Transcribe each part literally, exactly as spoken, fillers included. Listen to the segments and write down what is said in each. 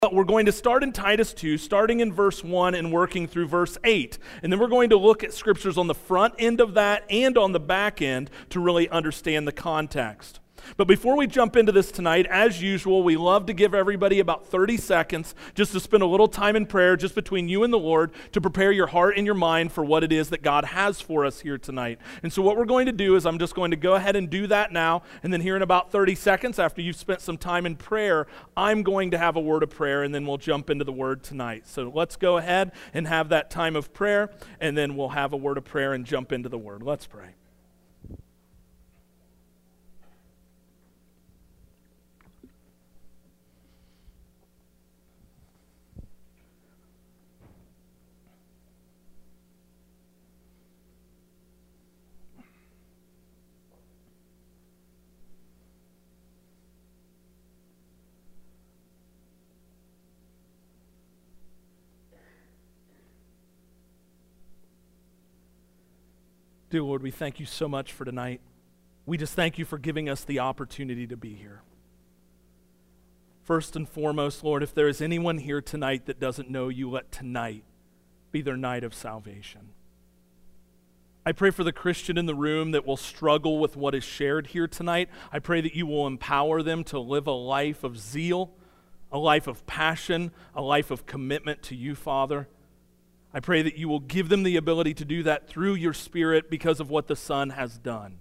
But we're going to start in Titus two, starting in verse one and working through verse eight. And then we're going to look at scriptures on the front end of that and on the back end to really understand the context. But before we jump into this tonight, as usual, we love to give everybody about thirty seconds just to spend a little time in prayer just between you and the Lord to prepare your heart and your mind for what it is that God has for us here tonight. And so what we're going to do is I'm just going to go ahead and do that now, and then here in about thirty seconds, after you've spent some time in prayer, I'm going to have a word of prayer, and then we'll jump into the word tonight. So let's go ahead and have that time of prayer, and then we'll have a word of prayer and jump into the word. Let's pray. Dear Lord, we thank you so much for tonight. We just thank you for giving us the opportunity to be here. First and foremost, Lord, if there is anyone here tonight that doesn't know you, let tonight be their night of salvation. I pray for the Christian in the room that will struggle with what is shared here tonight. I pray that you will empower them to live a life of zeal, a life of passion, a life of commitment to you, Father. I pray that you will give them the ability to do that through your Spirit because of what the Son has done.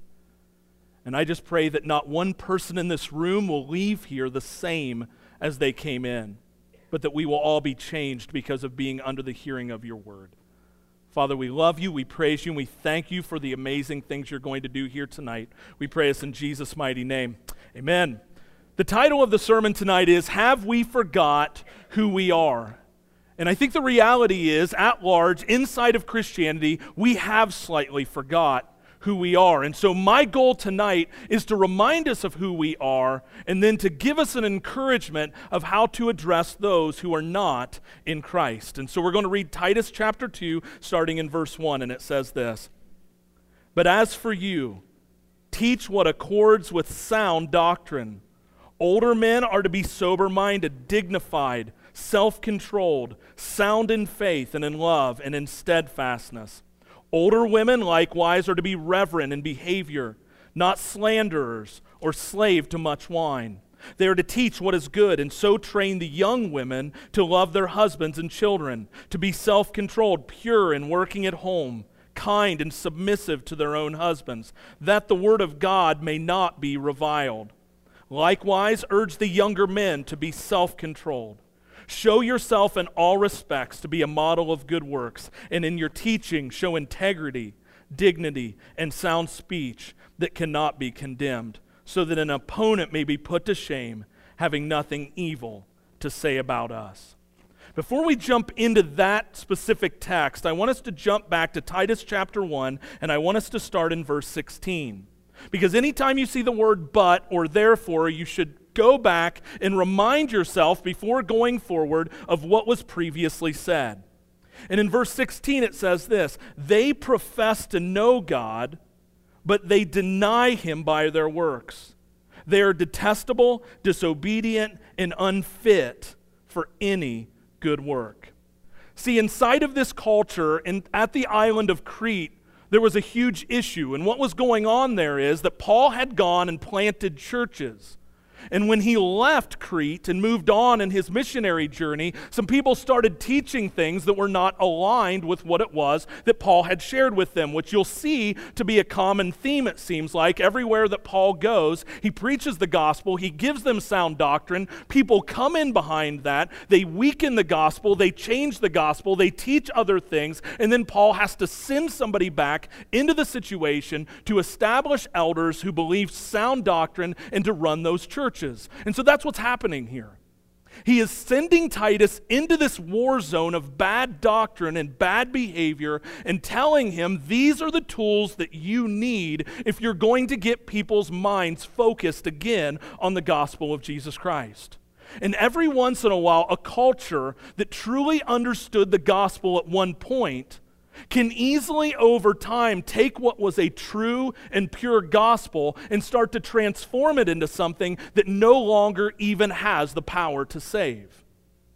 And I just pray that not one person in this room will leave here the same as they came in, but that we will all be changed because of being under the hearing of your word. Father, we love you, we praise you, and we thank you for the amazing things you're going to do here tonight. We pray this in Jesus' mighty name. Amen. The title of the sermon tonight is, Have We Forgot Who We Are? And I think the reality is, at large, inside of Christianity, we have slightly forgot who we are. And so my goal tonight is to remind us of who we are and then to give us an encouragement of how to address those who are not in Christ. And so we're going to read Titus chapter two, starting in verse one, and it says this, But as for you, teach what accords with sound doctrine. Older men are to be sober-minded, dignified, self-controlled, sound in faith and in love and in steadfastness. Older women likewise are to be reverent in behavior, not slanderers or slave to much wine. They are to teach what is good and so train the young women to love their husbands and children, to be self-controlled, pure and working at home, kind and submissive to their own husbands, that the word of God may not be reviled. Likewise, urge the younger men to be self-controlled. Show yourself in all respects to be a model of good works, and in your teaching show integrity, dignity, and sound speech that cannot be condemned, so that an opponent may be put to shame, having nothing evil to say about us. Before we jump into that specific text, I want us to jump back to Titus chapter one, and I want us to start in verse sixteen. Because anytime you see the word but or therefore, you should go back and remind yourself before going forward of what was previously said. And in verse sixteen it says this, They profess to know God, but they deny him by their works. They are detestable, disobedient, and unfit for any good work. See, inside of this culture and at the island of Crete, there was a huge issue. And what was going on there is that Paul had gone and planted churches. And when he left Crete and moved on in his missionary journey, some people started teaching things that were not aligned with what it was that Paul had shared with them, which you'll see to be a common theme, it seems like. Everywhere that Paul goes, he preaches the gospel, he gives them sound doctrine, people come in behind that, they weaken the gospel, they change the gospel, they teach other things, and then Paul has to send somebody back into the situation to establish elders who believe sound doctrine and to run those churches. And so that's what's happening here. He is sending Titus into this war zone of bad doctrine and bad behavior and telling him these are the tools that you need if you're going to get people's minds focused again on the gospel of Jesus Christ. And every once in a while, a culture that truly understood the gospel at one point can easily over time take what was a true and pure gospel and start to transform it into something that no longer even has the power to save.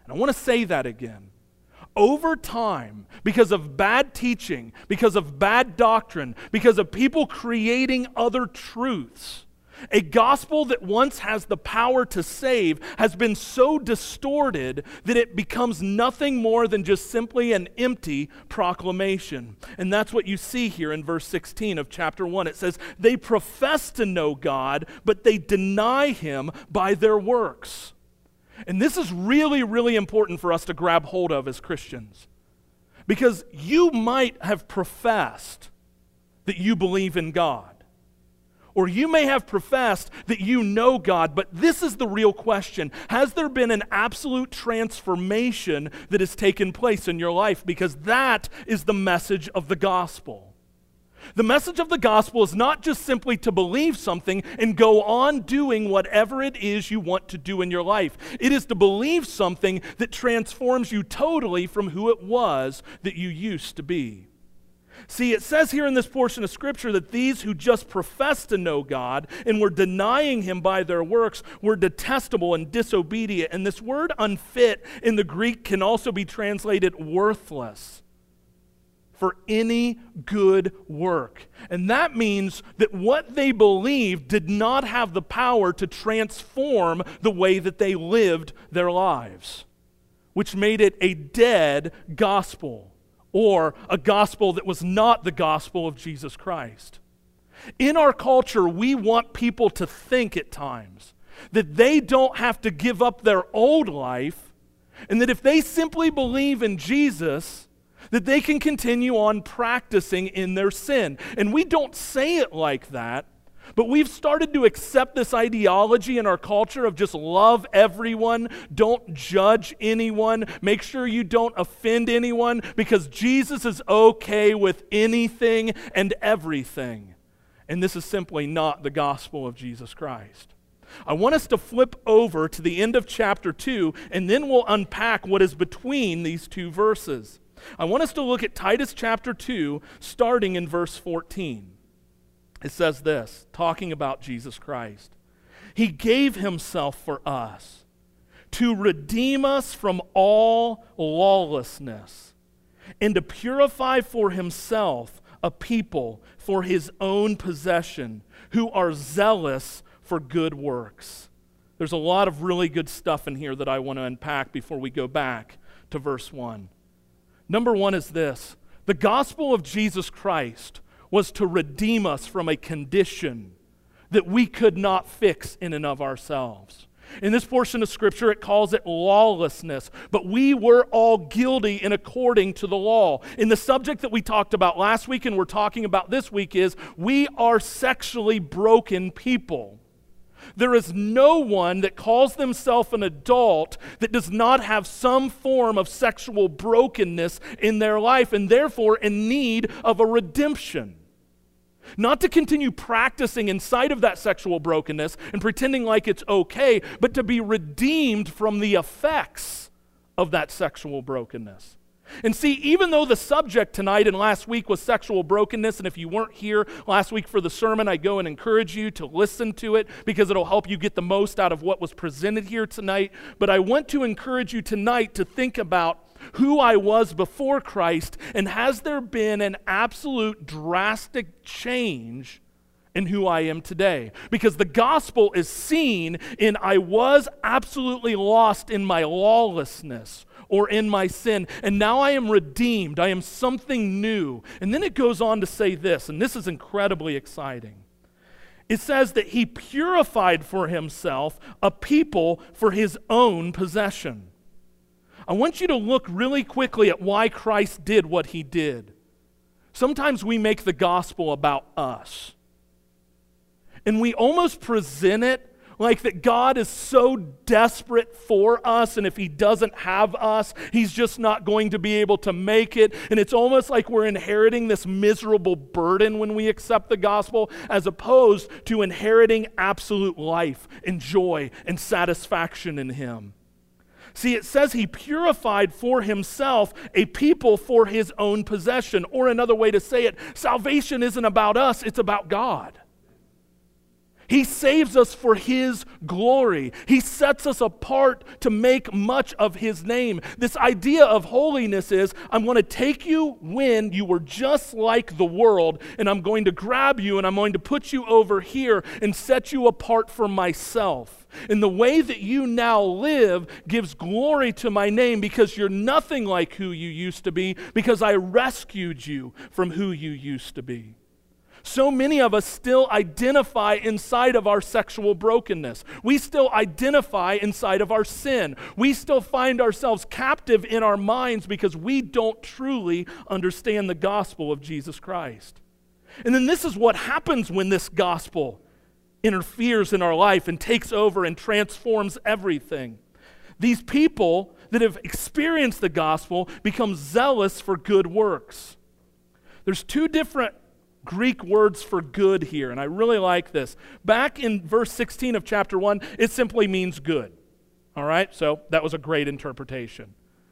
And I want to say that again. Over time, because of bad teaching, because of bad doctrine, because of people creating other truths, a gospel that once has the power to save has been so distorted that it becomes nothing more than just simply an empty proclamation. And that's what you see here in verse sixteen of chapter one. It says, they profess to know God, but they deny him by their works. And this is really, really important for us to grab hold of as Christians. Because you might have professed that you believe in God. Or you may have professed that you know God, but this is the real question. Has there been an absolute transformation that has taken place in your life? Because that is the message of the gospel. The message of the gospel is not just simply to believe something and go on doing whatever it is you want to do in your life. It is to believe something that transforms you totally from who it was that you used to be. See, it says here in this portion of Scripture that these who just profess to know God and were denying him by their works were detestable and disobedient. And this word unfit in the Greek can also be translated worthless for any good work. And that means that what they believed did not have the power to transform the way that they lived their lives, which made it a dead gospel. Or a gospel that was not the gospel of Jesus Christ. In our culture, we want people to think at times that they don't have to give up their old life, and that if they simply believe in Jesus, that they can continue on practicing in their sin. And we don't say it like that, but we've started to accept this ideology in our culture of just love everyone, don't judge anyone, make sure you don't offend anyone, because Jesus is okay with anything and everything. And this is simply not the gospel of Jesus Christ. I want us to flip over to the end of chapter two, and then we'll unpack what is between these two verses. I want us to look at Titus chapter two, starting in verse fourteen. It says this, talking about Jesus Christ. He gave himself for us to redeem us from all lawlessness and to purify for himself a people for his own possession who are zealous for good works. There's a lot of really good stuff in here that I want to unpack before we go back to verse one. Number one is this: the gospel of Jesus Christ was to redeem us from a condition that we could not fix in and of ourselves. In this portion of Scripture, it calls it lawlessness, but we were all guilty in according to the law. In the subject that we talked about last week and we're talking about this week is, we are sexually broken people. There is no one that calls themselves an adult that does not have some form of sexual brokenness in their life and therefore in need of a redemption. Not to continue practicing inside of that sexual brokenness and pretending like it's okay, but to be redeemed from the effects of that sexual brokenness. And see, even though the subject tonight and last week was sexual brokenness, and if you weren't here last week for the sermon, I go and encourage you to listen to it because it'll help you get the most out of what was presented here tonight. But I want to encourage you tonight to think about who I was before Christ, and has there been an absolute drastic change in who I am today? Because the gospel is seen in I was absolutely lost in my lawlessness or in my sin, and now I am redeemed. I am something new. And then it goes on to say this, and this is incredibly exciting. It says that he purified for himself a people for his own possession. I want you to look really quickly at why Christ did what he did. Sometimes we make the gospel about us. And we almost present it like that God is so desperate for us, and if he doesn't have us, he's just not going to be able to make it. And it's almost like we're inheriting this miserable burden when we accept the gospel, as opposed to inheriting absolute life and joy and satisfaction in him. See, it says he purified for himself a people for his own possession. Or another way to say it, salvation isn't about us, it's about God. He saves us for His glory. He sets us apart to make much of His name. This idea of holiness is, I'm going to take you when you were just like the world, and I'm going to grab you and I'm going to put you over here and set you apart for myself. And the way that you now live gives glory to my name, because you're nothing like who you used to be, because I rescued you from who you used to be. So many of us still identify inside of our sexual brokenness. We still identify inside of our sin. We still find ourselves captive in our minds because we don't truly understand the gospel of Jesus Christ. And then this is what happens when this gospel interferes in our life and takes over and transforms everything. These people that have experienced the gospel become zealous for good works. There's two different Greek words for good here, and I really like this. Back in verse sixteen of chapter one, it simply means good. All right, so that was a great interpretation.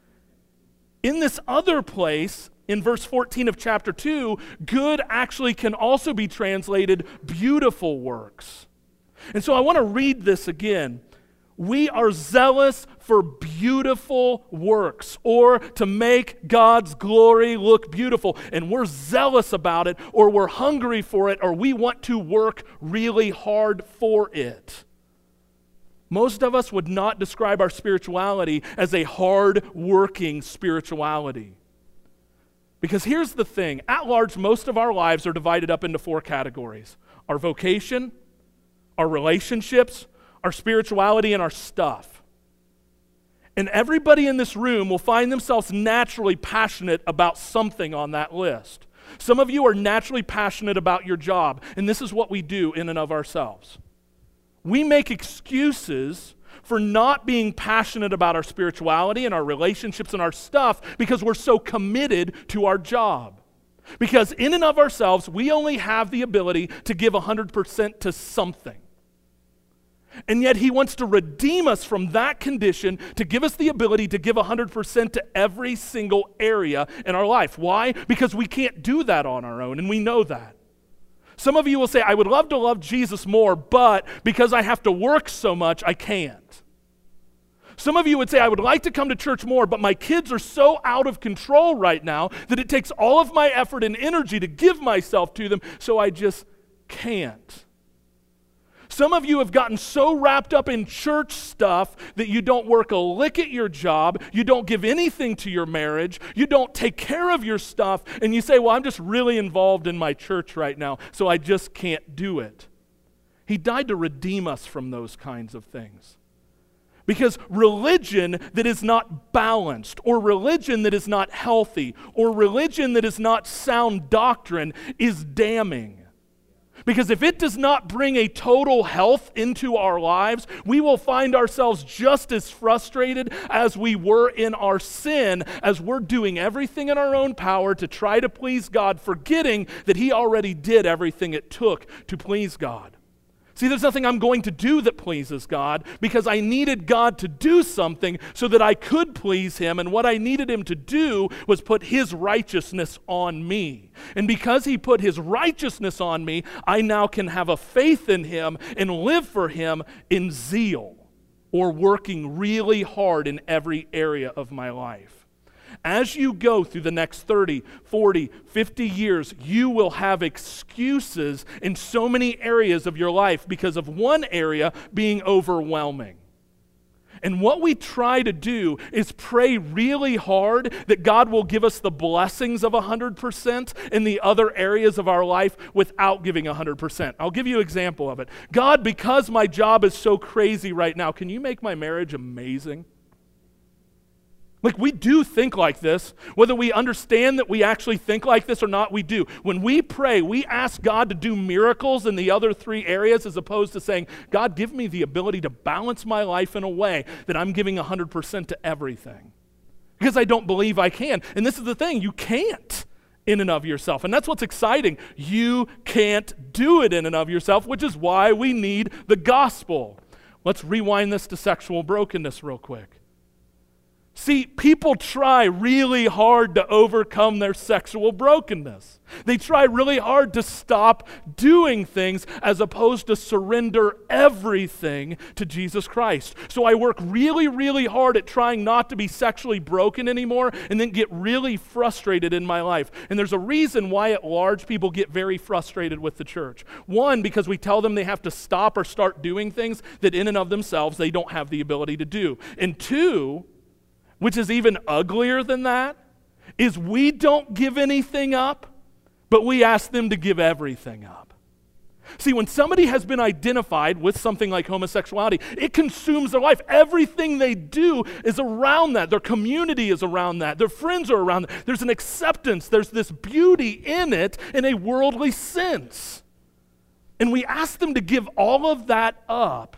In this other place, in verse fourteen of chapter two, good actually can also be translated beautiful works. And so I want to read this again. We are zealous for beautiful works, or to make God's glory look beautiful. And we're zealous about it, or we're hungry for it, or we want to work really hard for it. Most of us would not describe our spirituality as a hard-working spirituality. Because here's the thing, at large, most of our lives are divided up into four categories: our vocation, our relationships, our spirituality, and our stuff. And everybody in this room will find themselves naturally passionate about something on that list. Some of you are naturally passionate about your job, and this is what we do in and of ourselves. We make excuses for not being passionate about our spirituality and our relationships and our stuff because we're so committed to our job. Because in and of ourselves, we only have the ability to give one hundred percent to something. And yet He wants to redeem us from that condition to give us the ability to give one hundred percent to every single area in our life. Why? Because we can't do that on our own, and we know that. Some of you will say, I would love to love Jesus more, but because I have to work so much, I can't. Some of you would say, I would like to come to church more, but my kids are so out of control right now that it takes all of my effort and energy to give myself to them, so I just can't. Some of you have gotten so wrapped up in church stuff that you don't work a lick at your job, you don't give anything to your marriage, you don't take care of your stuff, and you say, well, I'm just really involved in my church right now, so I just can't do it. He died to redeem us from those kinds of things. Because religion that is not balanced, or religion that is not healthy, or religion that is not sound doctrine is damning. Because if it does not bring a total health into our lives, we will find ourselves just as frustrated as we were in our sin, as we're doing everything in our own power to try to please God, forgetting that He already did everything it took to please God. See, there's nothing I'm going to do that pleases God, because I needed God to do something so that I could please Him, and what I needed Him to do was put His righteousness on me. And because He put His righteousness on me, I now can have a faith in Him and live for Him in zeal, or working really hard in every area of my life. As you go through the next thirty, forty, fifty years, you will have excuses in so many areas of your life because of one area being overwhelming. And what we try to do is pray really hard that God will give us the blessings of one hundred percent in the other areas of our life without giving one hundred percent. I'll give you an example of it. God, because my job is so crazy right now, can you make my marriage amazing? Like, we do think like this. Whether we understand that we actually think like this or not, we do. When we pray, we ask God to do miracles in the other three areas, as opposed to saying, God, give me the ability to balance my life in a way that I'm giving one hundred percent to everything. Because I don't believe I can. And this is the thing, you can't in and of yourself. And that's what's exciting. You can't do it in and of yourself, which is why we need the gospel. Let's rewind this to sexual brokenness real quick. See, people try really hard to overcome their sexual brokenness. They try really hard to stop doing things as opposed to surrender everything to Jesus Christ. So I work really, really hard at trying not to be sexually broken anymore and then get really frustrated in my life. And there's a reason why at large people get very frustrated with the church. One, because we tell them they have to stop or start doing things that in and of themselves they don't have the ability to do. And two, which is even uglier than that, is we don't give anything up, but we ask them to give everything up. See, when somebody has been identified with something like homosexuality, it consumes their life. Everything they do is around that. Their community is around that. Their friends are around that. There's an acceptance. There's this beauty in it in a worldly sense. And we ask them to give all of that up,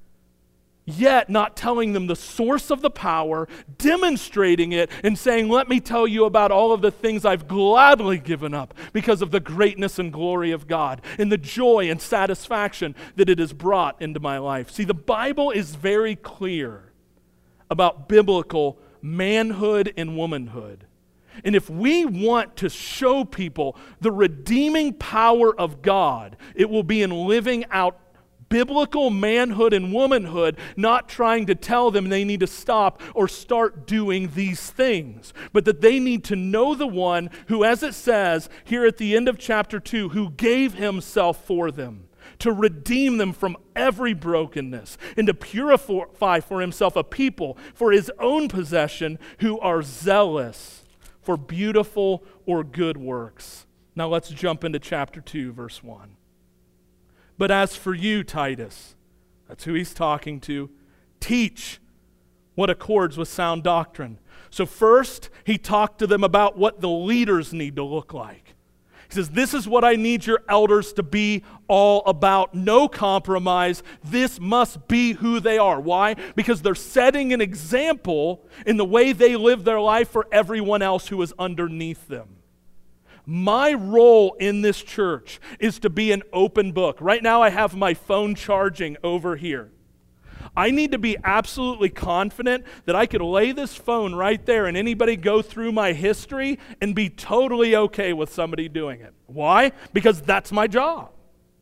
yet not telling them the source of the power, demonstrating it, and saying, let me tell you about all of the things I've gladly given up because of the greatness and glory of God and the joy and satisfaction that it has brought into my life. See, the Bible is very clear about biblical manhood and womanhood. And if we want to show people the redeeming power of God, it will be in living out biblical manhood and womanhood, not trying to tell them they need to stop or start doing these things, but that they need to know the one who, as it says here at the end of chapter two, who gave himself for them to redeem them from every brokenness and to purify for himself a people for his own possession who are zealous for beautiful or good works. Now let's jump into chapter two, verse one. But as for you, Titus, that's who he's talking to, teach what accords with sound doctrine. So first, he talked to them about what the leaders need to look like. He says, this is what I need your elders to be all about. No compromise. This must be who they are. Why? Because they're setting an example in the way they live their life for everyone else who is underneath them. My role in this church is to be an open book. Right now I have my phone charging over here. I need to be absolutely confident that I could lay this phone right there and anybody go through my history and be totally okay with somebody doing it. Why? Because that's my job.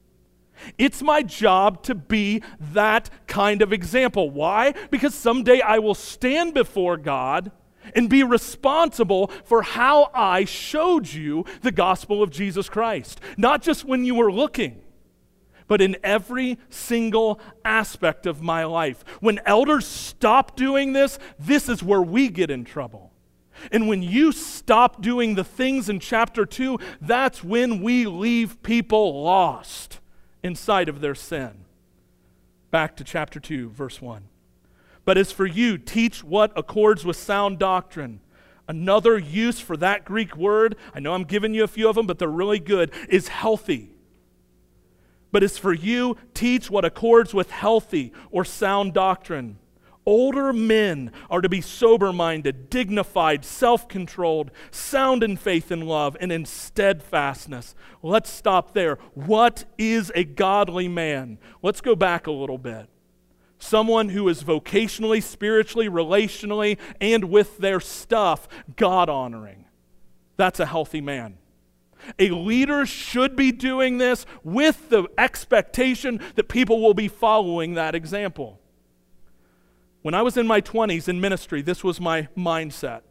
It's my job to be that kind of example. Why? Because someday I will stand before God and be responsible for how I showed you the gospel of Jesus Christ. Not just when you were looking, but in every single aspect of my life. When elders stop doing this, this is where we get in trouble. And when you stop doing the things in chapter two, that's when we leave people lost inside of their sin. Back to chapter two, verse one. But as for you, teach what accords with sound doctrine. Another use for that Greek word, I know I'm giving you a few of them, but they're really good, is healthy. But as for you, teach what accords with healthy or sound doctrine. Older men are to be sober-minded, dignified, self-controlled, sound in faith and love, and in steadfastness. Let's stop there. What is a godly man? Let's go back a little bit. Someone who is vocationally, spiritually, relationally, and with their stuff, God-honoring. That's a healthy man. A leader should be doing this with the expectation that people will be following that example. When I was in my twenties in ministry, this was my mindset.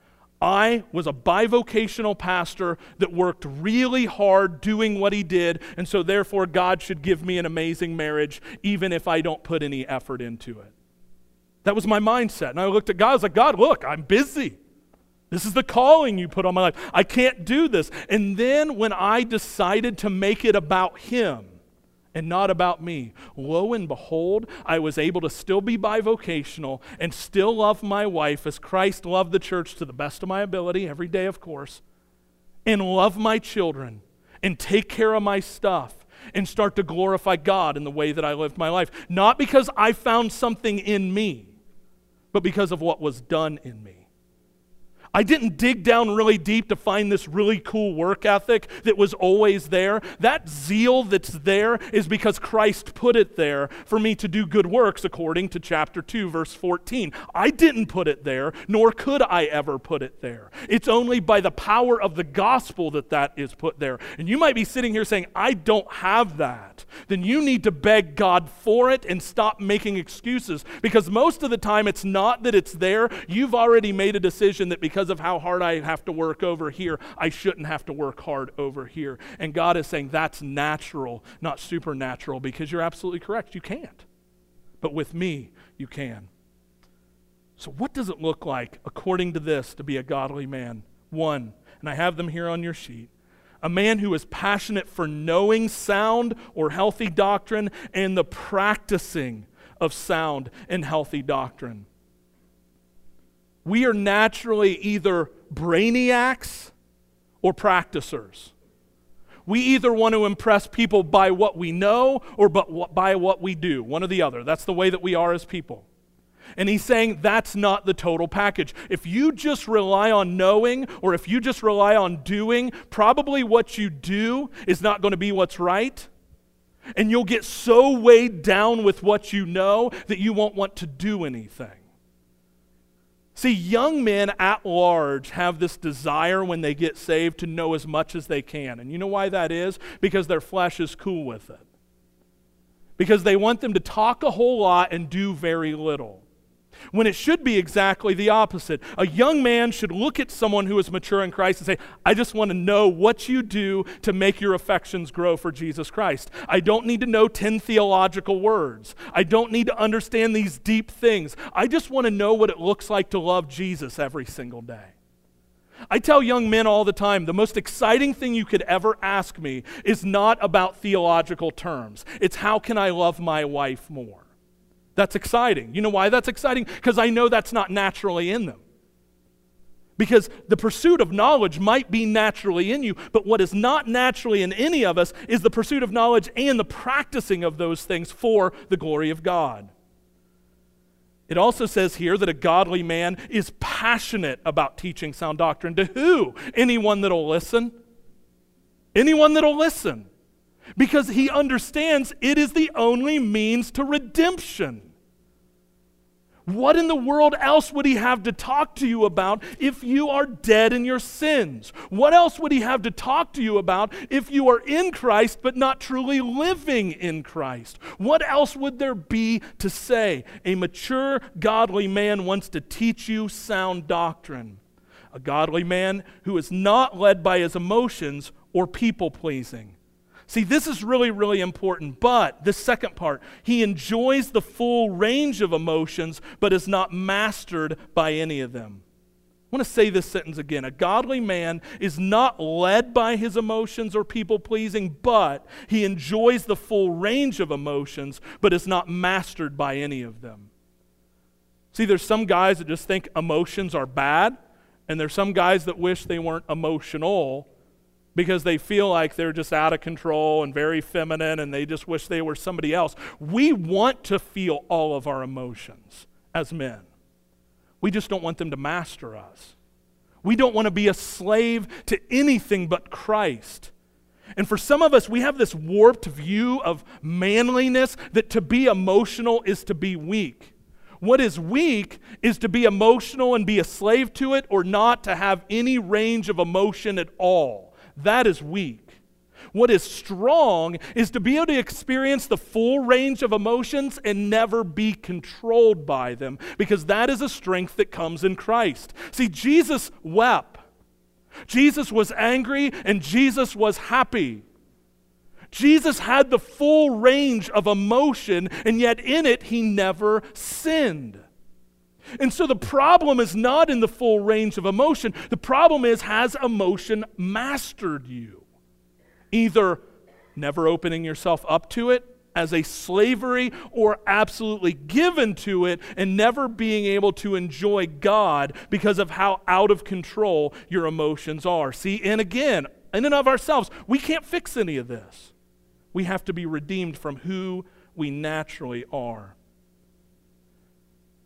I was a bivocational pastor that worked really hard doing what he did, and so therefore God should give me an amazing marriage even if I don't put any effort into it. That was my mindset. And I looked at God, I was like, God, look, I'm busy. This is the calling you put on my life. I can't do this. And then when I decided to make it about him and not about me, lo and behold, I was able to still be bivocational and still love my wife as Christ loved the church to the best of my ability, every day of course, and love my children and take care of my stuff and start to glorify God in the way that I lived my life. Not because I found something in me, but because of what was done in me. I didn't dig down really deep to find this really cool work ethic that was always there. That zeal that's there is because Christ put it there for me to do good works, according to chapter two, verse fourteen. I didn't put it there, nor could I ever put it there. It's only by the power of the gospel that that is put there. And you might be sitting here saying, I don't have that. Then you need to beg God for it and stop making excuses, because most of the time it's not that it's there. You've already made a decision that because of how hard I have to work over here, I shouldn't have to work hard over here. And God is saying that's natural, not supernatural, because you're absolutely correct. You can't. But with me, you can. So what does it look like, according to this, to be a godly man? One, and I have them here on your sheet, a man who is passionate for knowing sound or healthy doctrine and the practicing of sound and healthy doctrine. We are naturally either brainiacs or practicers. We either want to impress people by what we know or by what we do, one or the other. That's the way that we are as people. And he's saying that's not the total package. If you just rely on knowing, or if you just rely on doing, probably what you do is not going to be what's right. And you'll get so weighed down with what you know that you won't want to do anything. See, young men at large have this desire when they get saved to know as much as they can. And you know why that is? Because their flesh is cool with it. Because they want them to talk a whole lot and do very little. When it should be exactly the opposite. A young man should look at someone who is mature in Christ and say, I just want to know what you do to make your affections grow for Jesus Christ. I don't need to know ten theological words. I don't need to understand these deep things. I just want to know what it looks like to love Jesus every single day. I tell young men all the time, the most exciting thing you could ever ask me is not about theological terms. It's how can I love my wife more? That's exciting. You know why that's exciting? Because I know that's not naturally in them. Because the pursuit of knowledge might be naturally in you, but what is not naturally in any of us is the pursuit of knowledge and the practicing of those things for the glory of God. It also says here that a godly man is passionate about teaching sound doctrine. To who? Anyone that'll listen. Anyone that'll listen. Because he understands it is the only means to redemption. What in the world else would he have to talk to you about if you are dead in your sins? What else would he have to talk to you about if you are in Christ but not truly living in Christ? What else would there be to say? A mature, godly man wants to teach you sound doctrine. A godly man who is not led by his emotions or people-pleasing. See, this is really, really important, but the second part, he enjoys the full range of emotions, but is not mastered by any of them. I want to say this sentence again. A godly man is not led by his emotions or people-pleasing, but he enjoys the full range of emotions, but is not mastered by any of them. See, there's some guys that just think emotions are bad, and there's some guys that wish they weren't emotional, because they feel like they're just out of control and very feminine and they just wish they were somebody else. We want to feel all of our emotions as men. We just don't want them to master us. We don't want to be a slave to anything but Christ. And for some of us, we have this warped view of manliness that to be emotional is to be weak. What is weak is to be emotional and be a slave to it, or not to have any range of emotion at all. That is weak. What is strong is to be able to experience the full range of emotions and never be controlled by them, because that is a strength that comes in Christ. See, Jesus wept. Jesus was angry and Jesus was happy. Jesus had the full range of emotion, and yet in it he never sinned. And so the problem is not in the full range of emotion. The problem is, has emotion mastered you? Either never opening yourself up to it as a slavery, or absolutely given to it and never being able to enjoy God because of how out of control your emotions are. See, and again, in and of ourselves, we can't fix any of this. We have to be redeemed from who we naturally are.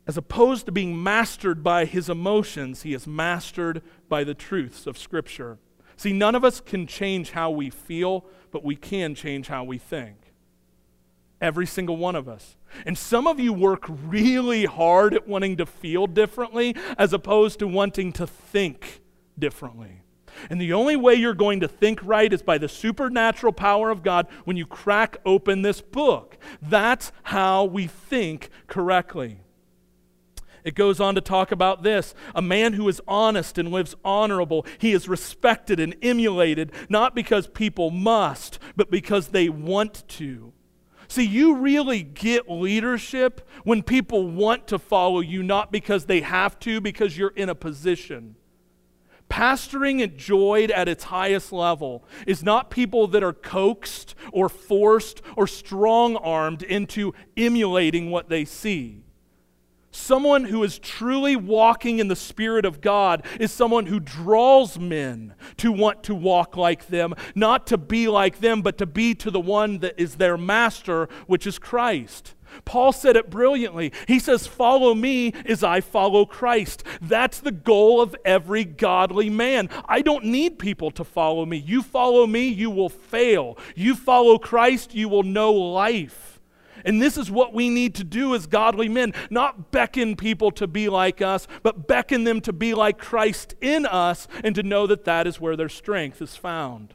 As opposed to being mastered by his emotions, he is mastered by the truths of Scripture. See, none of us can change how we feel, but we can change how we think. Every single one of us. And some of you work really hard at wanting to feel differently as opposed to wanting to think differently. And the only way you're going to think right is by the supernatural power of God when you crack open this book. That's how we think correctly. It goes on to talk about this. A man who is honest and lives honorable, he is respected and emulated, not because people must, but because they want to. See, you really get leadership when people want to follow you, not because they have to, because you're in a position. Pastoring enjoyed at its highest level is not people that are coaxed or forced or strong-armed into emulating what they see. Someone who is truly walking in the Spirit of God is someone who draws men to want to walk like them, not to be like them, but to be to the one that is their master, which is Christ. Paul said it brilliantly. He says, follow me as I follow Christ. That's the goal of every godly man. I don't need people to follow me. You follow me, you will fail. You follow Christ, you will know life. And this is what we need to do as godly men, not beckon people to be like us, but beckon them to be like Christ in us and to know that that is where their strength is found.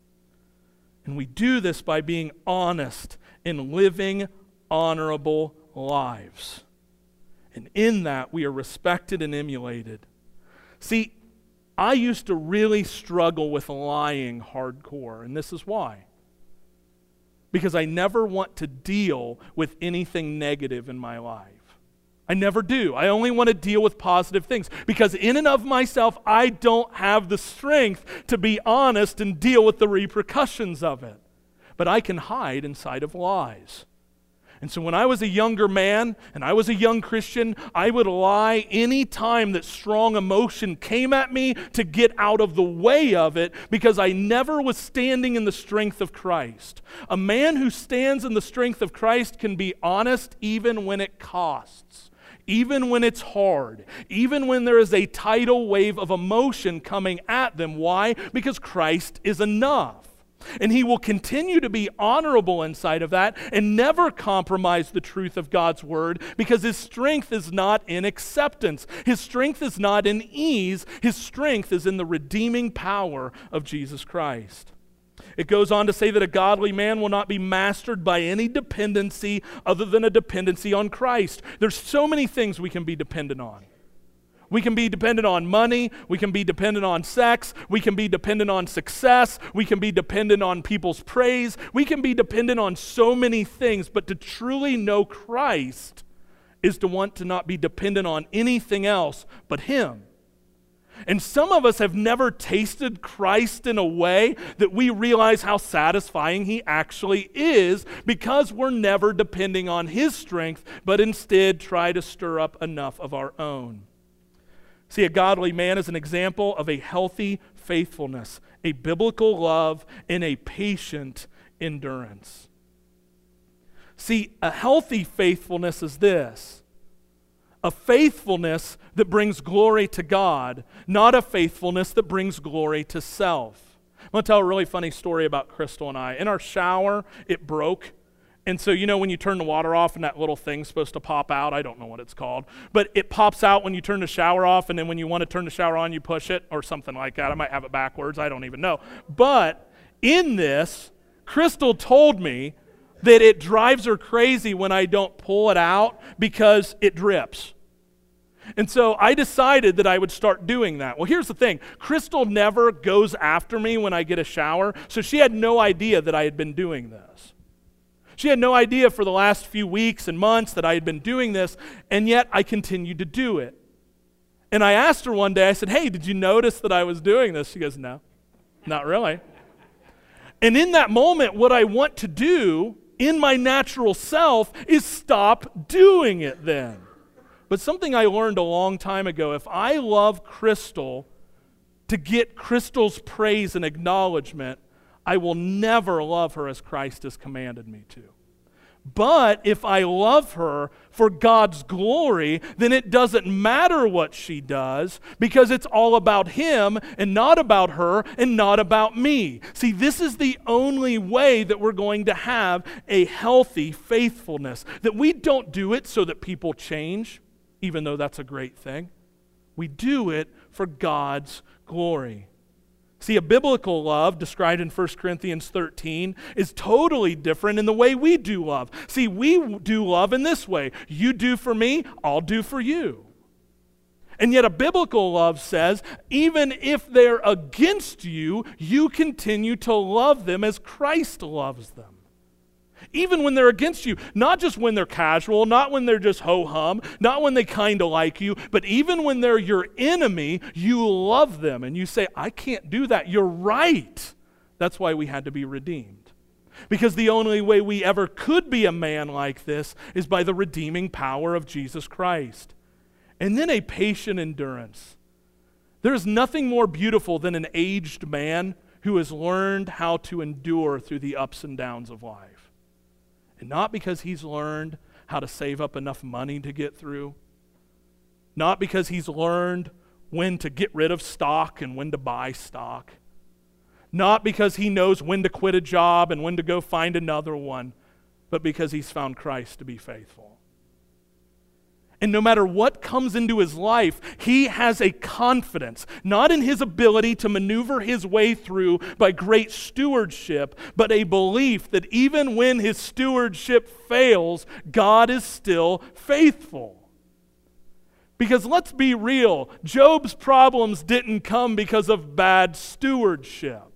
And we do this by being honest and living honorable lives. And in that, we are respected and emulated. See, I used to really struggle with lying hardcore, and this is why. Because I never want to deal with anything negative in my life. I never do. I only want to deal with positive things. Because in and of myself, I don't have the strength to be honest and deal with the repercussions of it. But I can hide inside of lies. And so when I was a younger man and I was a young Christian, I would lie any time that strong emotion came at me to get out of the way of it because I never was standing in the strength of Christ. A man who stands in the strength of Christ can be honest even when it costs, even when it's hard, even when there is a tidal wave of emotion coming at them. Why? Because Christ is enough. And he will continue to be honorable inside of that and never compromise the truth of God's word because his strength is not in acceptance. His strength is not in ease. His strength is in the redeeming power of Jesus Christ. It goes on to say that a godly man will not be mastered by any dependency other than a dependency on Christ. There's so many things we can be dependent on. We can be dependent on money, we can be dependent on sex, we can be dependent on success, we can be dependent on people's praise, we can be dependent on so many things, but to truly know Christ is to want to not be dependent on anything else but him. And some of us have never tasted Christ in a way that we realize how satisfying he actually is because we're never depending on his strength, but instead try to stir up enough of our own. See, a godly man is an example of a healthy faithfulness, a biblical love, and a patient endurance. See, a healthy faithfulness is this: a faithfulness that brings glory to God, not a faithfulness that brings glory to self. I'm going to tell a really funny story about Crystal and I. In our shower, it broke. And so, you know, when you turn the water off and that little thing's supposed to pop out, I don't know what it's called, but it pops out when you turn the shower off, and then when you want to turn the shower on, you push it, or something like that. I might have it backwards. I don't even know. But in this, Crystal told me that it drives her crazy when I don't pull it out because it drips. And so I decided that I would start doing that. Well, here's the thing. Crystal never goes after me when I get a shower, so she had no idea that I had been doing this. She had no idea for the last few weeks and months that I had been doing this, and yet I continued to do it. And I asked her one day, I said, hey, did you notice that I was doing this? She goes, no, not really. And in that moment, what I want to do in my natural self is stop doing it then. But something I learned a long time ago, if I love Crystal to get Crystal's praise and acknowledgement, I will never love her as Christ has commanded me to. But if I love her for God's glory, then it doesn't matter what she does because it's all about him and not about her and not about me. See, this is the only way that we're going to have a healthy faithfulness. That we don't do it so that people change, even though that's a great thing. We do it for God's glory. See, a biblical love, described in First Corinthians thirteen, is totally different in the way we do love. See, we do love in this way. You do for me, I'll do for you. And yet a biblical love says, even if they're against you, you continue to love them as Christ loves them. Even when they're against you, not just when they're casual, not when they're just ho-hum, not when they kind of like you, but even when they're your enemy, you love them and you say, I can't do that. You're right. That's why we had to be redeemed. Because the only way we ever could be a man like this is by the redeeming power of Jesus Christ. And then a patient endurance. There is nothing more beautiful than an aged man who has learned how to endure through the ups and downs of life. And not because he's learned how to save up enough money to get through. Not because he's learned when to get rid of stock and when to buy stock. Not because he knows when to quit a job and when to go find another one, but because he's found Christ to be faithful. And no matter what comes into his life, he has a confidence, not in his ability to maneuver his way through by great stewardship, but a belief that even when his stewardship fails, God is still faithful. Because let's be real, Job's problems didn't come because of bad stewardship.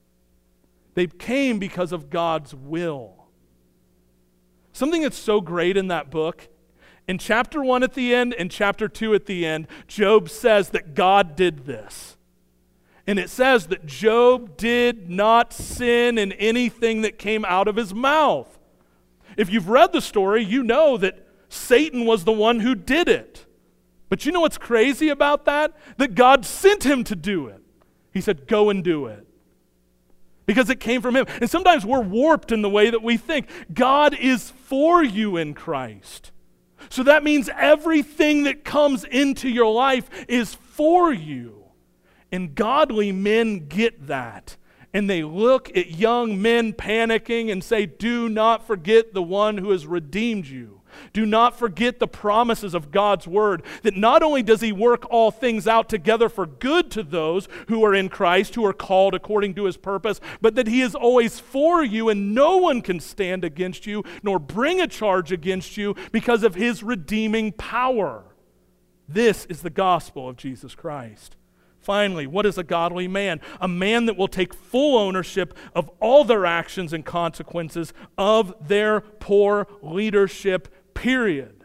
They came because of God's will. Something that's so great in that book, in chapter one at the end and chapter two at the end, Job says that God did this. And it says that Job did not sin in anything that came out of his mouth. If you've read the story, you know that Satan was the one who did it. But you know what's crazy about that? That God sent him to do it. He said, go and do it. Because it came from him. And sometimes we're warped in the way that we think. God is for you in Christ. So that means everything that comes into your life is for you. And godly men get that. And they look at young men panicking and say, do not forget the one who has redeemed you. Do not forget the promises of God's word, that not only does he work all things out together for good to those who are in Christ, who are called according to his purpose, but that he is always for you and no one can stand against you nor bring a charge against you because of his redeeming power. This is the gospel of Jesus Christ. Finally, what is a godly man? A man that will take full ownership of all their actions and consequences of their poor leadership, period.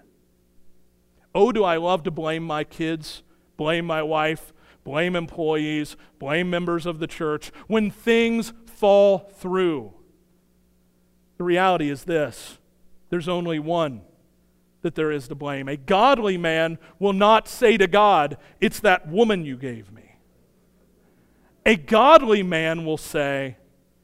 Oh, do I love to blame my kids, blame my wife, blame employees, blame members of the church when things fall through. The reality is this: there's only one that there is to blame. A godly man will not say to God, it's that woman you gave me. A godly man will say,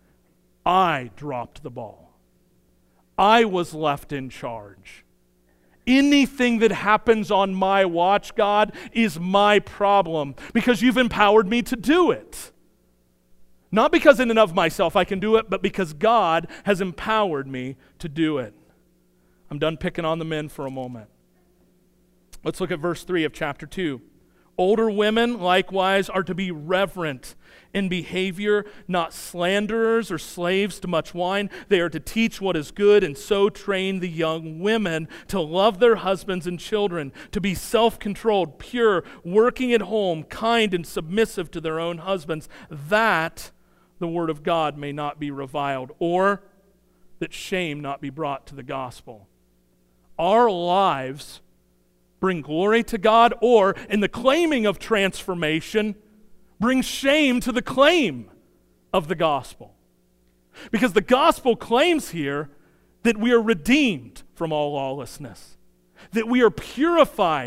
I dropped the ball. I was left in charge. Anything that happens on my watch, God, is my problem because you've empowered me to do it. Not because in and of myself I can do it, but because God has empowered me to do it. I'm done picking on the men for a moment. Let's look at verse three of chapter two. Older women, likewise, are to be reverent in behavior, not slanderers or slaves to much wine. They are to teach what is good and so train the young women to love their husbands and children, to be self-controlled, pure, working at home, kind and submissive to their own husbands, that the word of God may not be reviled, or that shame not be brought to the gospel. Our lives bring glory to God, or in the claiming of transformation, bring shame to the claim of the gospel. Because the gospel claims here that we are redeemed from all lawlessness, that we are purified,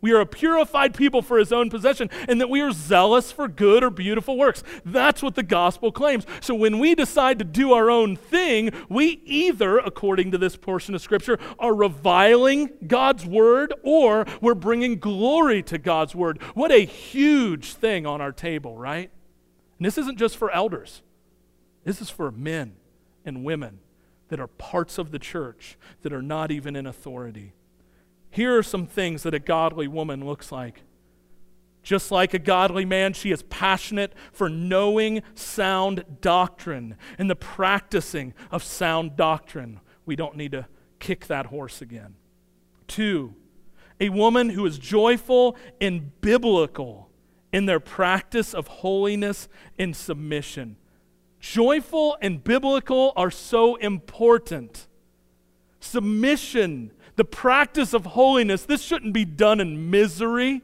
We are a purified people for his own possession, and that we are zealous for good or beautiful works. That's what the gospel claims. So when we decide to do our own thing, we either, according to this portion of Scripture, are reviling God's word, or we're bringing glory to God's word. What a huge thing on our table, right? And this isn't just for elders. This is for men and women that are parts of the church, that are not even in authority. Here are some things that a godly woman looks like. Just like a godly man, she is passionate for knowing sound doctrine and the practicing of sound doctrine. We don't need to kick that horse again. Two, a woman who is joyful and biblical in their practice of holiness and submission. Joyful and biblical are so important. Submission, the practice of holiness, this shouldn't be done in misery.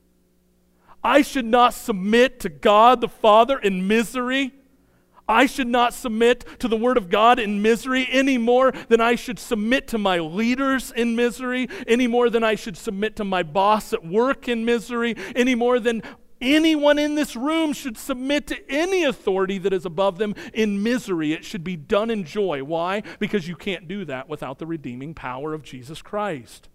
I should not submit to God the Father in misery. I should not submit to the Word of God in misery any more than I should submit to my leaders in misery, any more than I should submit to my boss at work in misery, any more than anyone in this room should submit to any authority that is above them in misery. It should be done in joy. Why? Because you can't do that without the redeeming power of Jesus Christ.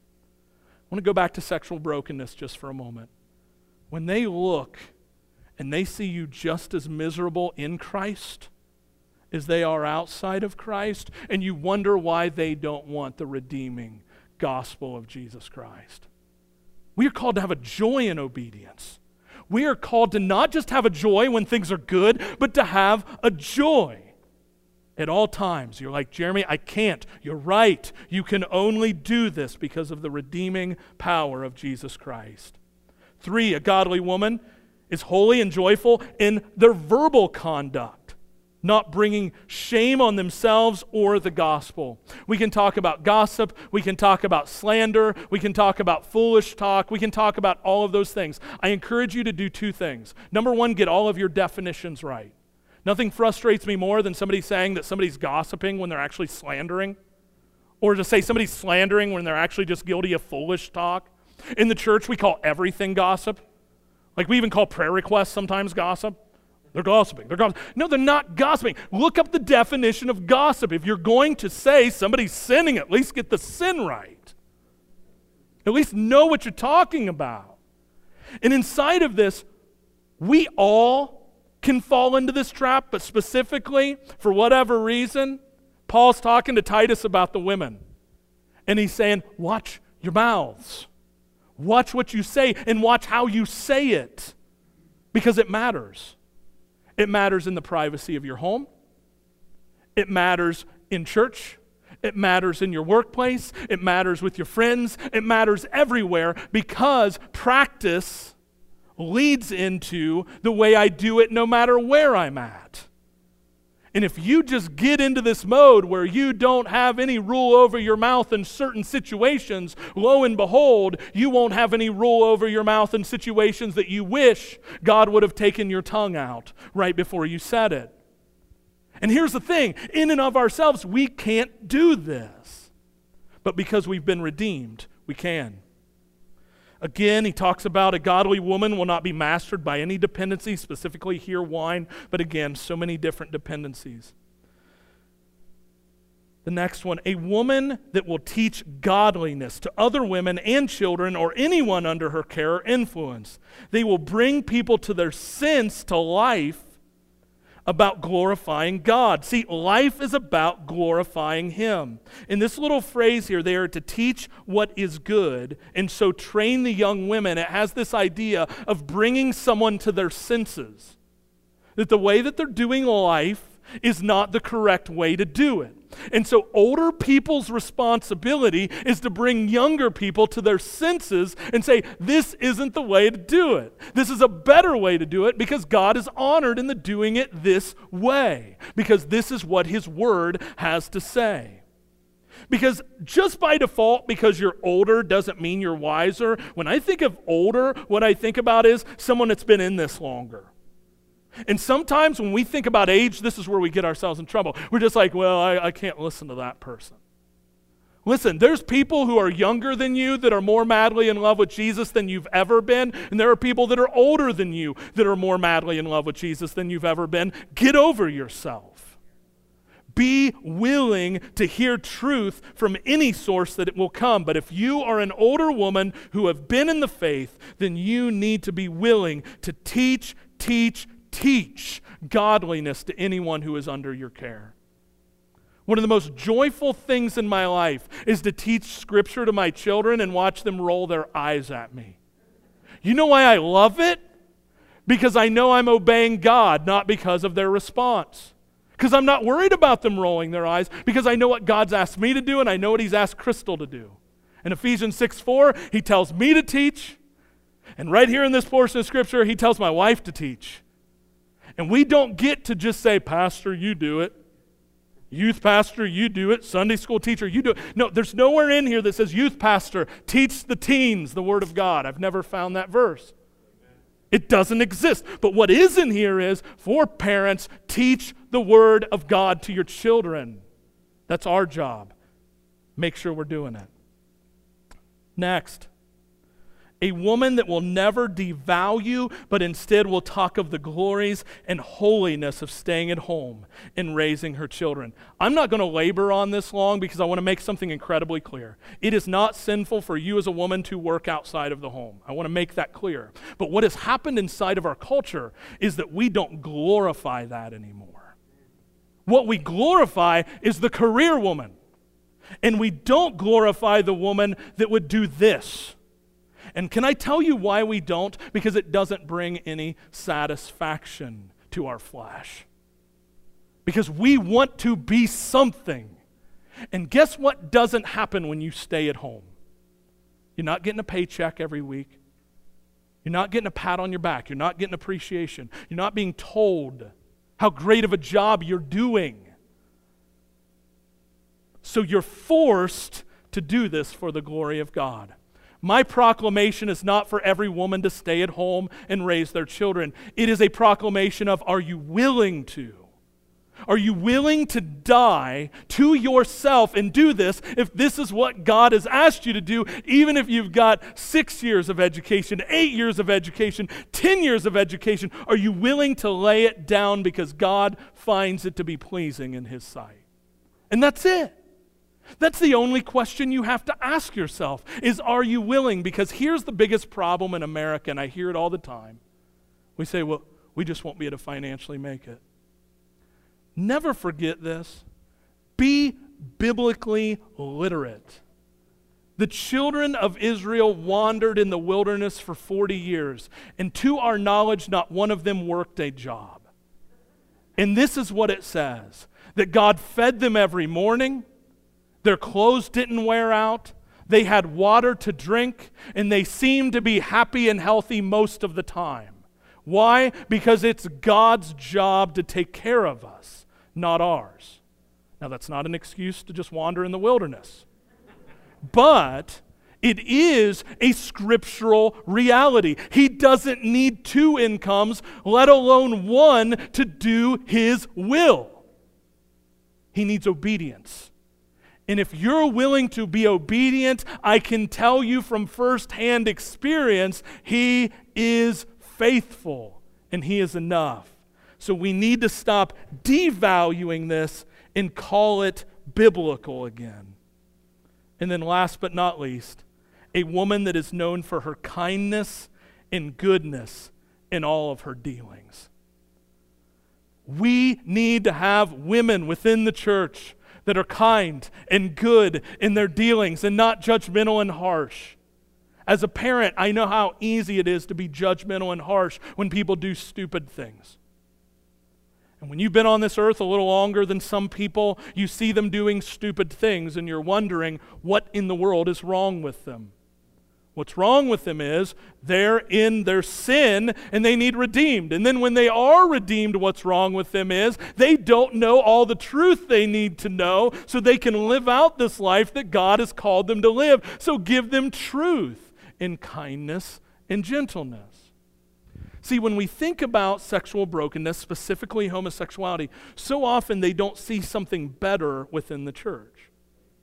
I want to go back to sexual brokenness just for a moment. When they look and they see you just as miserable in Christ as they are outside of Christ, and you wonder why they don't want the redeeming gospel of Jesus Christ. We are called to have a joy in obedience. We are called to not just have a joy when things are good, but to have a joy at all times. You're like, Jeremy, I can't. You're right. You can only do this because of the redeeming power of Jesus Christ. Three, a godly woman is holy and joyful in their verbal conduct, not bringing shame on themselves or the gospel. We can talk about gossip, we can talk about slander, we can talk about foolish talk, we can talk about all of those things. I encourage you to do two things. Number one, get all of your definitions right. Nothing frustrates me more than somebody saying that somebody's gossiping when they're actually slandering, or to say somebody's slandering when they're actually just guilty of foolish talk. In the church, we call everything gossip. Like we even call prayer requests sometimes gossip. They're gossiping. They're gossiping. No, they're not gossiping. Look up the definition of gossip. If you're going to say somebody's sinning, at least get the sin right. At least know what you're talking about. And inside of this, we all can fall into this trap, but specifically, for whatever reason, Paul's talking to Titus about the women. And he's saying, watch your mouths. Watch what you say and watch how you say it, because it matters. It matters in the privacy of your home. It matters in church. It matters in your workplace. It matters with your friends. It matters everywhere, because practice leads into the way I do it no matter where I'm at. And if you just get into this mode where you don't have any rule over your mouth in certain situations, lo and behold, you won't have any rule over your mouth in situations that you wish God would have taken your tongue out right before you said it. And here's the thing, in and of ourselves, we can't do this. But because we've been redeemed, we can. Again, he talks about a godly woman will not be mastered by any dependency, specifically here wine, but again, so many different dependencies. The next one, a woman that will teach godliness to other women and children or anyone under her care or influence. They will bring people to their sense to life about glorifying God. See, life is about glorifying Him. In this little phrase here, they are to teach what is good, and so train the young women. It has this idea of bringing someone to their senses. That the way that they're doing life is not the correct way to do it. And so older people's responsibility is to bring younger people to their senses and say, this isn't the way to do it. This is a better way to do it, because God is honored in the doing it this way, because this is what His Word has to say. Because just by default, because you're older doesn't mean you're wiser. When I think of older, what I think about is someone that's been in this longer. And sometimes when we think about age, this is where we get ourselves in trouble. We're just like, well, I, I can't listen to that person. Listen, there's people who are younger than you that are more madly in love with Jesus than you've ever been, and there are people that are older than you that are more madly in love with Jesus than you've ever been. Get over yourself. Be willing to hear truth from any source that it will come. But if you are an older woman who have been in the faith, then you need to be willing to teach, teach, teach godliness to anyone who is under your care. One of the most joyful things in my life is to teach Scripture to my children and watch them roll their eyes at me. You know why I love it? Because I know I'm obeying God, not because of their response. Because I'm not worried about them rolling their eyes, because I know what God's asked me to do and I know what He's asked Crystal to do. In Ephesians six four, He tells me to teach, and right here in this portion of Scripture, He tells my wife to teach. And we don't get to just say, Pastor, you do it. Youth pastor, you do it. Sunday school teacher, you do it. No, there's nowhere in here that says, youth pastor, teach the teens the Word of God. I've never found that verse. It doesn't exist. But what is in here is, for parents, teach the Word of God to your children. That's our job. Make sure we're doing it. Next. A woman that will never devalue, but instead will talk of the glories and holiness of staying at home and raising her children. I'm not going to labor on this long because I want to make something incredibly clear. It is not sinful for you as a woman to work outside of the home. I want to make that clear. But what has happened inside of our culture is that we don't glorify that anymore. What we glorify is the career woman. And we don't glorify the woman that would do this. And can I tell you why we don't? Because it doesn't bring any satisfaction to our flesh. Because we want to be something. And guess what doesn't happen when you stay at home? You're not getting a paycheck every week. You're not getting a pat on your back. You're not getting appreciation. You're not being told how great of a job you're doing. So you're forced to do this for the glory of God. My proclamation is not for every woman to stay at home and raise their children. It is a proclamation of, are you willing to? Are you willing to die to yourself and do this if this is what God has asked you to do, even if you've got six years of education, eight years of education, ten years of education? Are you willing to lay it down because God finds it to be pleasing in His sight? And that's it. That's the only question you have to ask yourself is, are you willing? Because here's the biggest problem in America, and I hear it all the time. We say, well, we just won't be able to financially make it. Never forget this. Be biblically literate. The children of Israel wandered in the wilderness for forty years, and to our knowledge, not one of them worked a job. And this is what it says, that God fed them every morning. Their clothes didn't wear out. They had water to drink, and they seemed to be happy and healthy most of the time. Why? Because it's God's job to take care of us, not ours. Now, that's not an excuse to just wander in the wilderness. But it is a scriptural reality. He doesn't need two incomes, let alone one, to do His will. He needs obedience. And if you're willing to be obedient, I can tell you from firsthand experience, He is faithful and He is enough. So we need to stop devaluing this and call it biblical again. And then last but not least, a woman that is known for her kindness and goodness in all of her dealings. We need to have women within the church that are kind and good in their dealings and not judgmental and harsh. As a parent, I know how easy it is to be judgmental and harsh when people do stupid things. And when you've been on this earth a little longer than some people, you see them doing stupid things and you're wondering what in the world is wrong with them. What's wrong with them is they're in their sin and they need redeemed. And then when they are redeemed, what's wrong with them is they don't know all the truth they need to know so they can live out this life that God has called them to live. So give them truth in kindness and gentleness. See, when we think about sexual brokenness, specifically homosexuality, so often they don't see something better within the church.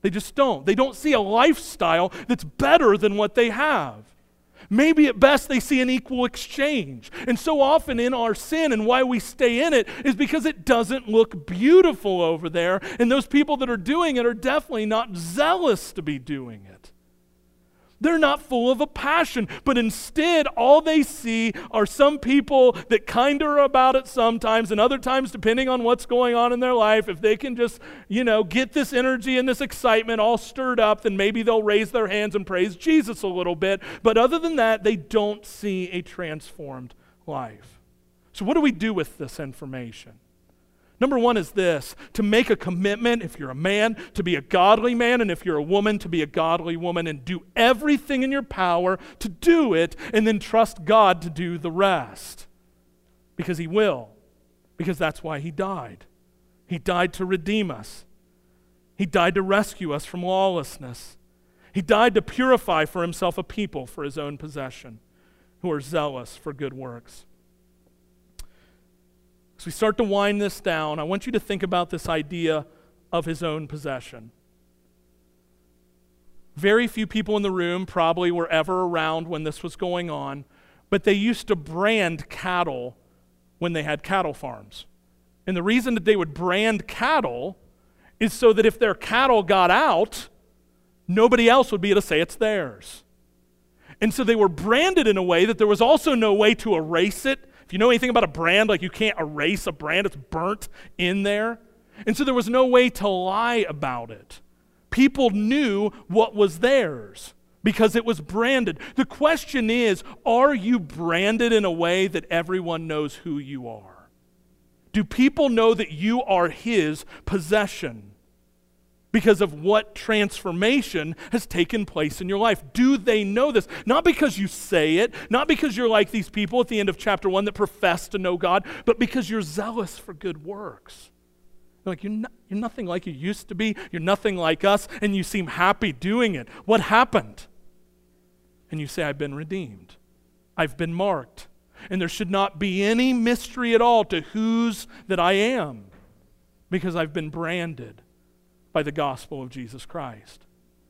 They just don't. They don't see a lifestyle that's better than what they have. Maybe at best they see an equal exchange. And so often in our sin, and why we stay in it, is because it doesn't look beautiful over there. And those people that are doing it are definitely not zealous to be doing it. They're not full of a passion, but instead all they see are some people that kind of are about it sometimes, and other times, depending on what's going on in their life, if they can just, you know, get this energy and this excitement all stirred up, then maybe they'll raise their hands and praise Jesus a little bit. But other than that, they don't see a transformed life. So what do we do with this information? Number one is this: to make a commitment, if you're a man, to be a godly man, and if you're a woman, to be a godly woman, and do everything in your power to do it, and then trust God to do the rest. Because He will. Because that's why He died. He died to redeem us. He died to rescue us from lawlessness. He died to purify for Himself a people for His own possession, who are zealous for good works. As we start to wind this down, I want you to think about this idea of His own possession. Very few people in the room probably were ever around when this was going on, but they used to brand cattle when they had cattle farms. And the reason that they would brand cattle is so that if their cattle got out, nobody else would be able to say it's theirs. And so they were branded in a way that there was also no way to erase it. If you know anything about a brand, like you can't erase a brand, it's burnt in there. And so there was no way to lie about it. People knew what was theirs because it was branded. The question is, are you branded in a way that everyone knows who you are? Do people know that you are His possession because of what transformation has taken place in your life? Do they know this? Not because you say it, not because you're like these people at the end of chapter one that profess to know God, but because you're zealous for good works. Like, you're, not, you're nothing like you used to be, you're nothing like us, and you seem happy doing it. What happened? And you say, I've been redeemed. I've been marked. And there should not be any mystery at all to whose that I am, because I've been branded by the gospel of Jesus Christ.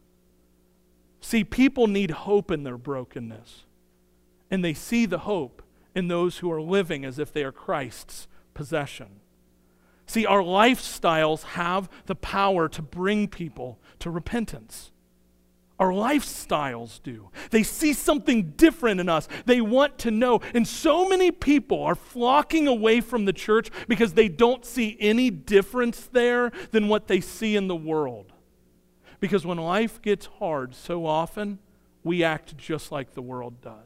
See, people need hope in their brokenness, and they see the hope in those who are living as if they are Christ's possession. See, our lifestyles have the power to bring people to repentance. Our lifestyles do. They see something different in us. They want to know. And so many people are flocking away from the church because they don't see any difference there than what they see in the world. Because when life gets hard, so often we act just like the world does.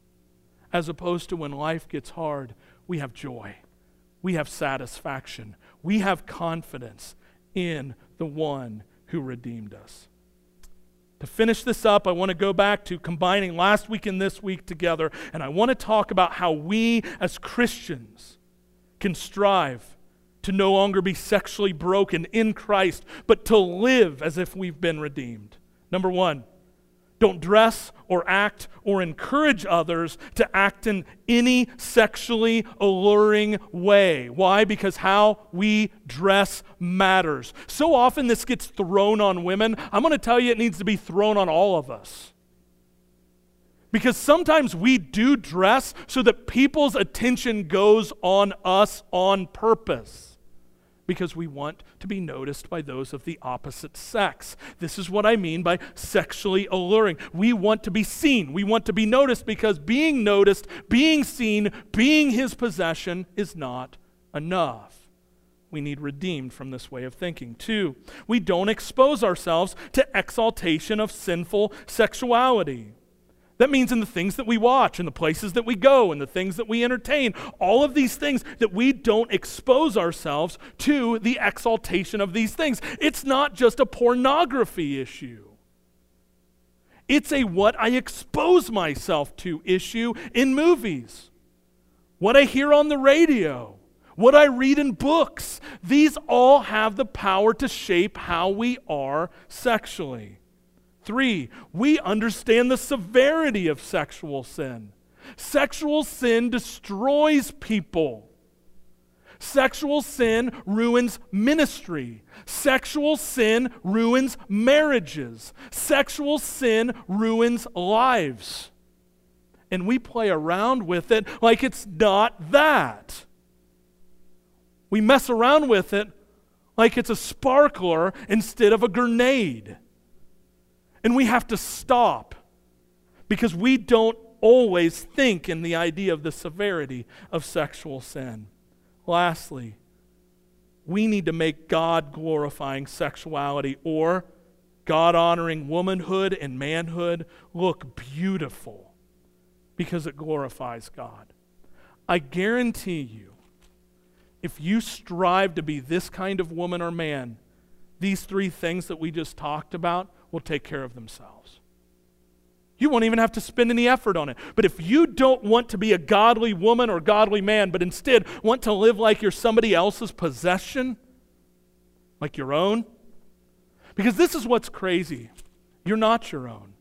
As opposed to when life gets hard, we have joy. We have satisfaction. We have confidence in the one who redeemed us. To finish this up, I want to go back to combining last week and this week together, and I want to talk about how we as Christians can strive to no longer be sexually broken in Christ, but to live as if we've been redeemed. Number one, don't dress or act or encourage others to act in any sexually alluring way. Why? Because how we dress matters. So often this gets thrown on women. I'm going to tell you it needs to be thrown on all of us. Because sometimes we do dress so that people's attention goes on us on purpose. Because we want to be noticed by those of the opposite sex. This is what I mean by sexually alluring. We want to be seen. We want to be noticed because being noticed, being seen, being His possession is not enough. We need redeemed from this way of thinking. Two, we don't expose ourselves to exaltation of sinful sexuality. That means in the things that we watch, in the places that we go, in the things that we entertain, all of these things, that we don't expose ourselves to the exaltation of these things. It's not just a pornography issue. It's a what I expose myself to issue in movies, what I hear on the radio, what I read in books. These all have the power to shape how we are sexually. Three, we understand the severity of sexual sin. Sexual sin destroys people. Sexual sin ruins ministry. Sexual sin ruins marriages. Sexual sin ruins lives. And we play around with it like it's not that. We mess around with it like it's a sparkler instead of a grenade. And we have to stop because we don't always think in the idea of the severity of sexual sin. Lastly, we need to make God-glorifying sexuality or God-honoring womanhood and manhood look beautiful because it glorifies God. I guarantee you, if you strive to be this kind of woman or man, these three things that we just talked about will take care of themselves. You won't even have to spend any effort on it. But if you don't want to be a godly woman or godly man, but instead want to live like you're somebody else's possession, like your own, because this is what's crazy. You're not your own.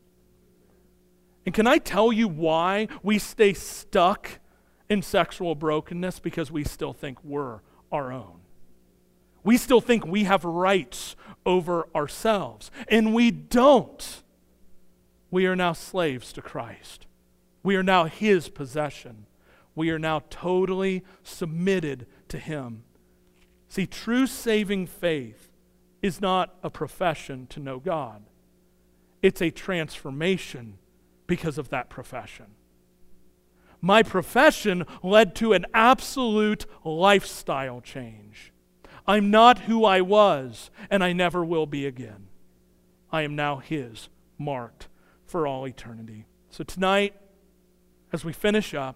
And can I tell you why we stay stuck in sexual brokenness? Because we still think we're our own. We still think we have rights over ourselves, and we don't. We are now slaves to Christ. We are now His possession. We are now totally submitted to Him. See, true saving faith is not a profession to know God. It's a transformation because of that profession. My profession led to an absolute lifestyle change. I'm not who I was, and I never will be again. I am now His, marked for all eternity. So tonight, as we finish up,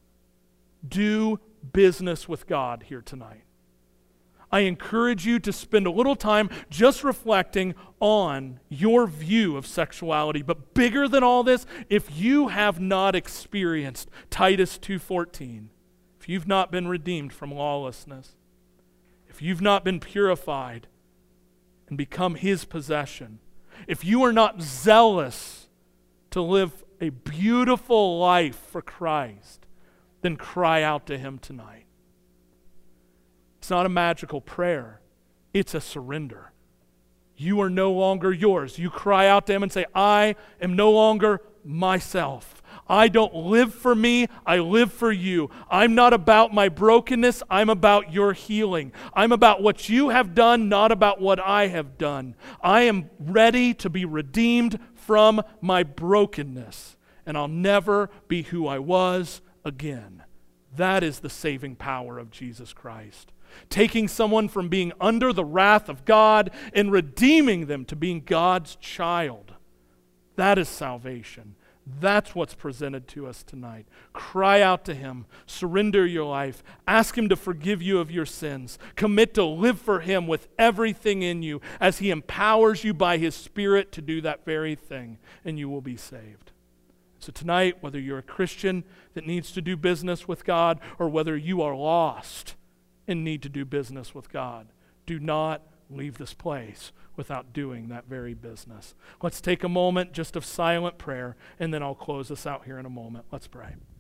do business with God here tonight. I encourage you to spend a little time just reflecting on your view of sexuality. But bigger than all this, if you have not experienced Titus two fourteen, if you've not been redeemed from lawlessness, if you've not been purified and become His possession, if you are not zealous to live a beautiful life for Christ, then cry out to Him tonight. It's not a magical prayer. It's a surrender. You are no longer yours. You cry out to Him and say, I am no longer myself. I don't live for me, I live for You. I'm not about my brokenness, I'm about Your healing. I'm about what You have done, not about what I have done. I am ready to be redeemed from my brokenness, and I'll never be who I was again. That is the saving power of Jesus Christ. Taking someone from being under the wrath of God and redeeming them to being God's child. That is salvation. That's what's presented to us tonight. Cry out to Him. Surrender your life. Ask Him to forgive you of your sins. Commit to live for Him with everything in you as He empowers you by His Spirit to do that very thing, and you will be saved. So tonight, whether you're a Christian that needs to do business with God or whether you are lost and need to do business with God, do not leave this place without doing that very business. Let's take a moment just of silent prayer, and then I'll close us out here in a moment. Let's pray.